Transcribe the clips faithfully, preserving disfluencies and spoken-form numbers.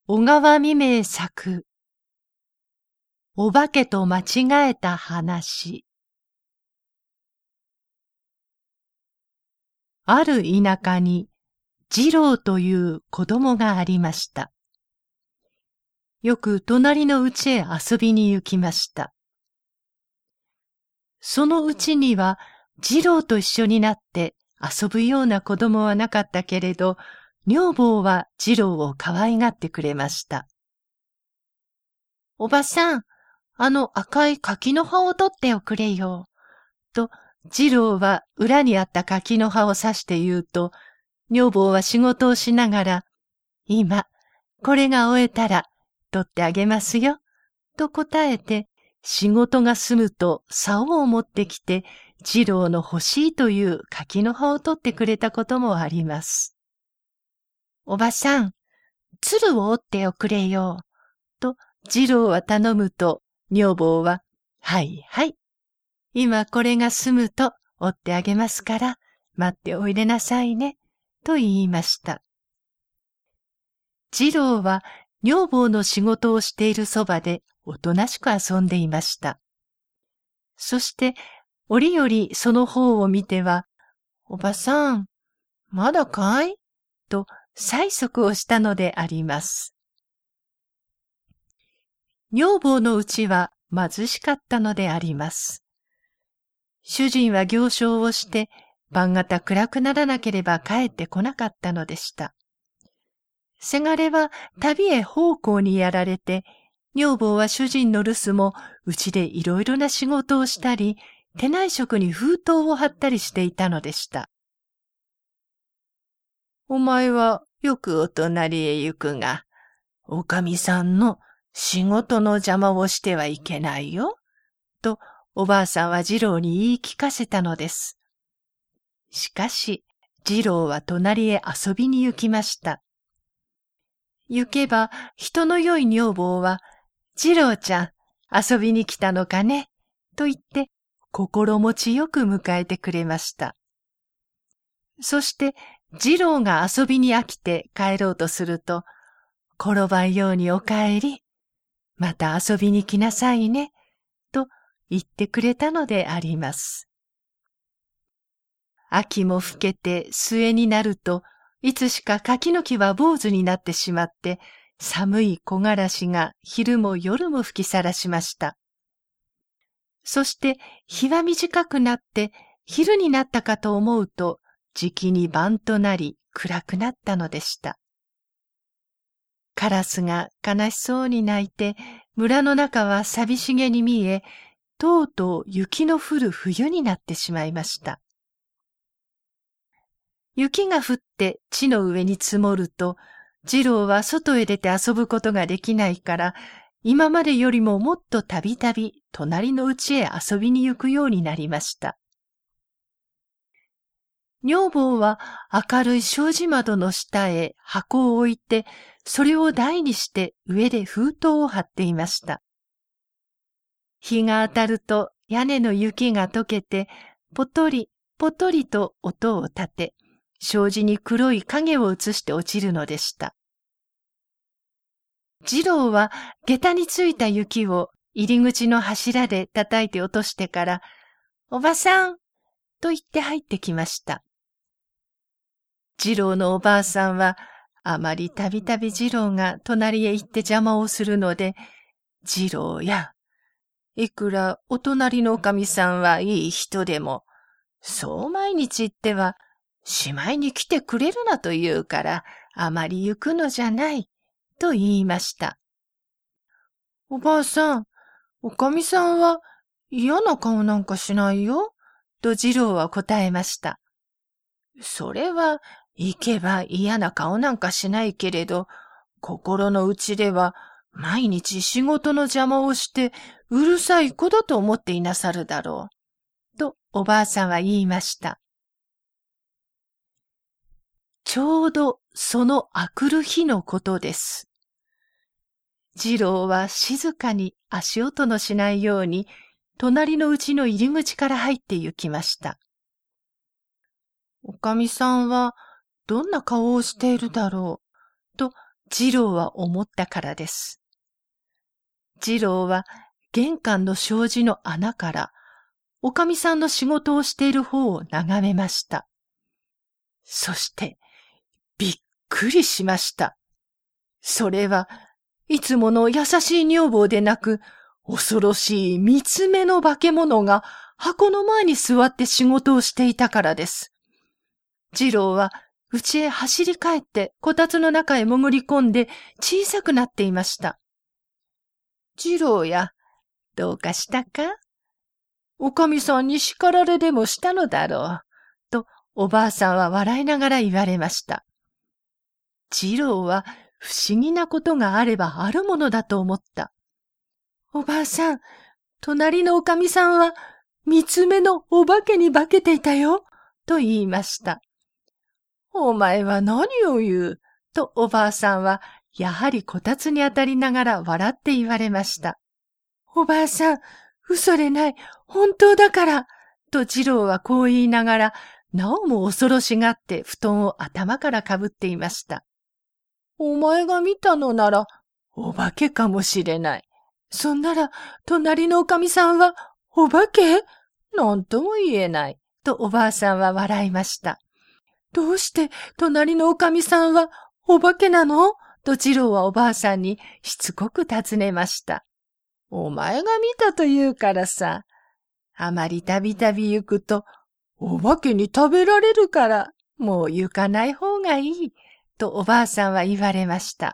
小川未明作お化けと間違えた話。ある田舎に次郎という子供がありました。よく隣の家へ遊びに行きました。その家には次郎と一緒になって遊ぶような子供はなかったけれど、女房は次郎を可愛がってくれました。おばさん、あの赤い柿の葉を取っておくれよ。と、次郎は裏にあった柿の葉を刺して言うと、女房は仕事をしながら、今、これが終えたら、取ってあげますよ。と答えて、仕事が済むと竿を持ってきて、次郎の欲しいという柿の葉を取ってくれたこともあります。おばさん、鶴を折っておくれよ。と、次郎は頼むと、女房は、はいはい。今これが済むと折ってあげますから、待っておいでなさいね。と言いました。次郎は女房の仕事をしているそばでおとなしく遊んでいました。そして、折々その方を見ては、おばさん、まだかいと催促をしたのであります。女房のうちは貧しかったのであります。主人は行商をして晩方暗くならなければ帰ってこなかったのでした。せがれは旅へ奉公にやられて、女房は主人の留守もうちでいろいろな仕事をしたり、手内職に封筒を貼ったりしていたのでした。お前はよくお隣へ行くが、おかみさんの仕事の邪魔をしてはいけないよ。とおばあさんは次郎に言い聞かせたのです。しかし、次郎は隣へ遊びに行きました。行けば、人の良い女房は、次郎ちゃん、遊びに来たのかねと言って、心持ちよく迎えてくれました。そして、次郎が遊びに飽きて帰ろうとすると、転ばんようにお帰り、また遊びに来なさいね、と言ってくれたのであります。秋も更けて末になると、いつしか柿の木は坊主になってしまって、寒い木枯らしが昼も夜も吹きさらしました。そして日は短くなって昼になったかと思うと、じきに晩となり暗くなったのでした。カラスが悲しそうに鳴いて、村の中は寂しげに見え、とうとう雪の降る冬になってしまいました。雪が降って地の上に積もると、次郎は外へ出て遊ぶことができないから、今までよりももっとたびたび隣の家へ遊びに行くようになりました。女房は明るい障子窓の下へ箱を置いて、それを台にして上で封筒を貼っていました。日が当たると屋根の雪が溶けて、ぽとりぽとりと音を立て、障子に黒い影を映して落ちるのでした。次郎は下駄についた雪を入り口の柱で叩いて落としてから、おばさんと言って入ってきました。次郎のおばあさんはあまりたびたび次郎が隣へ行って邪魔をするので、次郎や、いくらお隣のおかみさんはいい人でも、そう毎日言っては、しまいに来てくれるなと言うから、あまり行くのじゃない、と言いました。おばあさん、おかみさんは嫌な顔なんかしないよ、と次郎は答えました。それは、行けば嫌な顔なんかしないけれど、心の内では毎日仕事の邪魔をしてうるさい子だと思っていなさるだろう。とおばあさんは言いました。ちょうどそのあくる日のことです。次郎は静かに足音のしないように、隣の家の入り口から入って行きました。おかみさんはどんな顔をしているだろう、と次郎は思ったからです。次郎は玄関の障子の穴から、おかみさんの仕事をしている方を眺めました。そして、びっくりしました。それはいつもの優しい女房でなく、恐ろしい三つ目の化け物が箱の前に座って仕事をしていたからです。次郎は家へ走り帰ってこたつの中へ潜り込んで小さくなっていました。次郎や、どうかしたか？おかみさんに叱られでもしたのだろう。とおばあさんは笑いながら言われました。次郎は不思議なことがあればあるものだと思った。おばあさん、隣のおかみさんは三つ目のお化けに化けていたよ、と言いました。お前は何を言う、とおばあさんはやはりこたつに当たりながら笑って言われました。おばあさん、嘘でない、本当だから、と次郎はこう言いながら、なおも恐ろしがって布団を頭からかぶっていました。お前が見たのなら、お化けかもしれない。そんなら、隣のおかみさんは、お化け？なんとも言えない。とおばあさんは笑いました。どうして隣のおかみさんは、お化けなの？と次郎はおばあさんにしつこく尋ねました。お前が見たと言うからさ。あまりたびたび行くと、お化けに食べられるから、もう行かない方がいい。とおばあさんは言われました。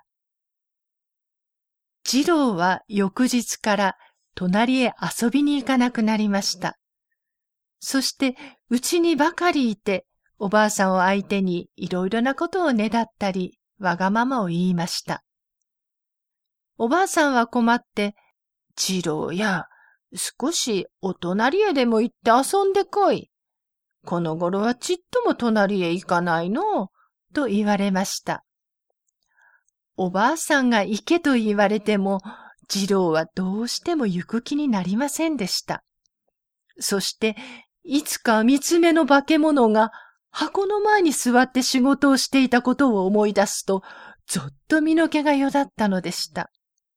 次郎は翌日から隣へ遊びに行かなくなりました。そして家にばかりいて、おばあさんを相手にいろいろなことをねだったり、わがままを言いました。おばあさんは困って、次郎や、少しお隣へでも行って遊んでこい。この頃はちっとも隣へ行かないの、と言われました。おばあさんが行けと言われても、次郎はどうしても行く気になりませんでした。そして、いつか三つ目の化け物が箱の前に座って仕事をしていたことを思い出すと、ぞっと身の毛がよだったのでした。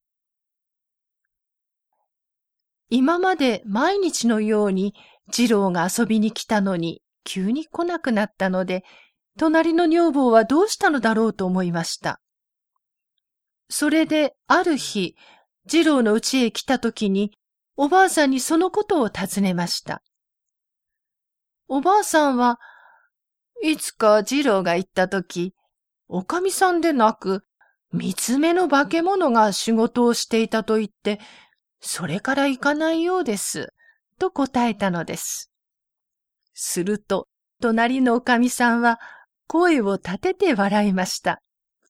今まで毎日のように次郎が遊びに来たのに急に来なくなったので、隣の女房はどうしたのだろうと思いました。それである日、次郎の家へ来たときに、おばあさんにそのことを尋ねました。おばあさんは、いつか次郎が行ったとき、おかみさんでなく、三つ目の化け物が仕事をしていたと言って、それから行かないようです、と答えたのです。すると、隣のおかみさんは声を立てて笑いました。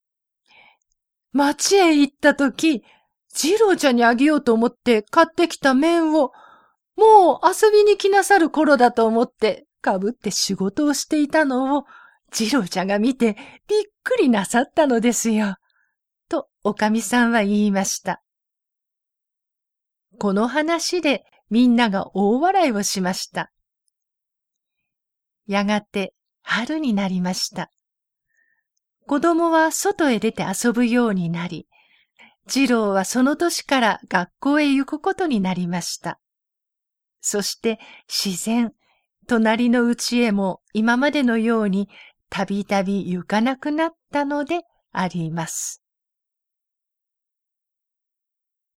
町へ行ったとき、次郎ちゃんにあげようと思って買ってきた麺を、もう遊びに来なさる頃だと思ってかぶって仕事をしていたのを、次郎ちゃんが見てびっくりなさったのですよ。とおかみさんは言いました。この話でみんなが大笑いをしました。やがて春になりました。子供は外へ出て遊ぶようになり、次郎はその年から学校へ行くことになりました。そして自然、隣の家へも今までのようにたびたび行かなくなったのであります。